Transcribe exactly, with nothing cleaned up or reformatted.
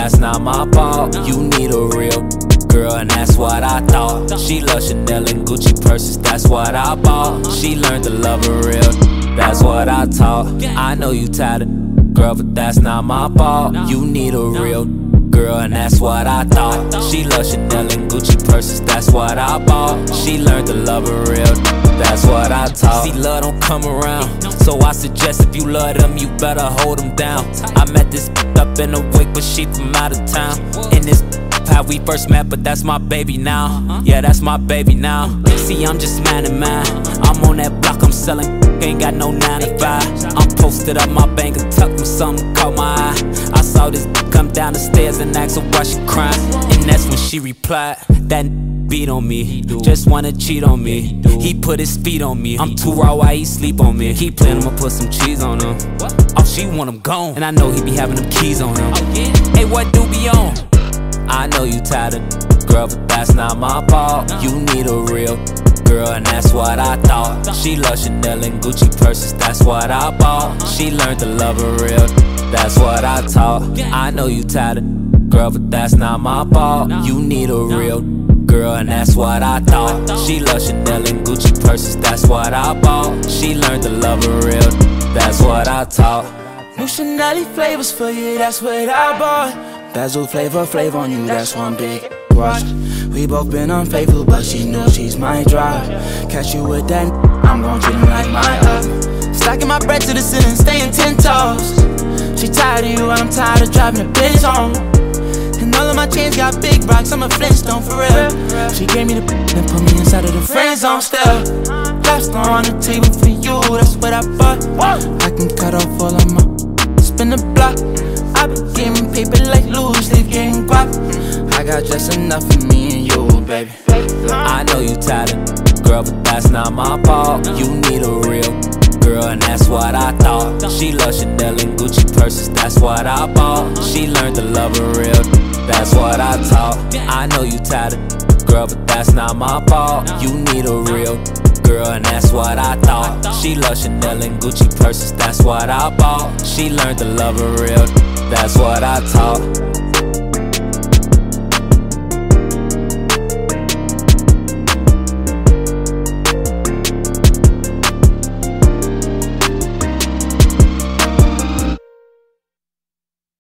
that's not my fault. You need a real girl, and that's what I thought. She loves Chanel and Gucci purses, that's what I bought. She learned to love a real, that's what I taught. I know you tired of girl, but that's not my fault. You need a real girl, and that's what I thought. She loves Chanel and Gucci purses, that's what I bought. She learned to love a real, that's what I taught. See, love don't come around, so I suggest if you love them, you better hold them down. I met this up in a wig, but she from out of town. And this how we first met, but that's my baby now. Yeah, that's my baby now. See, I'm just man to man. I'm on that block, I'm selling, ain't got no nine to five. I'm posted up my bank and tucked when something caught my eye. I saw this come down the stairs and asked her why she crying. And that's when she replied, that beat on me, just wanna cheat on me. He put his feet on me, I'm too raw, why he sleep on me? Keep playing, I'ma put some cheese on him. Oh, she want him gone, and I know he be having them keys on him. Hey, what do be on? I know you tired of girl, but that's not my fault. You need a real girl, and that's what I thought. She loves Chanel and Gucci purses, that's what I bought. She learned to love a real, that's what I taught. I know you tired of girl, but that's not my fault. You need a real girl, and that's what I thought. She loves Chanel and Gucci purses, that's what I bought. She learned to love a real, that's what I taught. New Chanel flavors for you, that's what I bought. Basil flavor, flavor on you, that's one big wash. We both been unfaithful, but she knows she's my drive. Catch you with that, I'm gon' treat him like my up. Stacking my bread to the ceiling, staying ten toes. She tired of you, and I'm tired of driving the Benz home. And all of my chains got big rocks, I'm a Flintstone for real. She gave me the and put me inside of the friend zone still. Lobster on the table for you, that's what I bought. I can cut off all of my, spin the block. I be getting paper like loose, they getting guap. I got just enough for me and you, baby. I know you tired of girl, but that's not my fault. You need a real girl, and that's what I thought. She loves Chanel and Gucci purses, that's what I bought. She learned to love a real, that's what I taught. I know you tired of girl, but that's not my fault. You need a real girl, and that's what I thought. She loves Chanel and Gucci purses, that's what I bought. She learned to love a real, that's what I taught.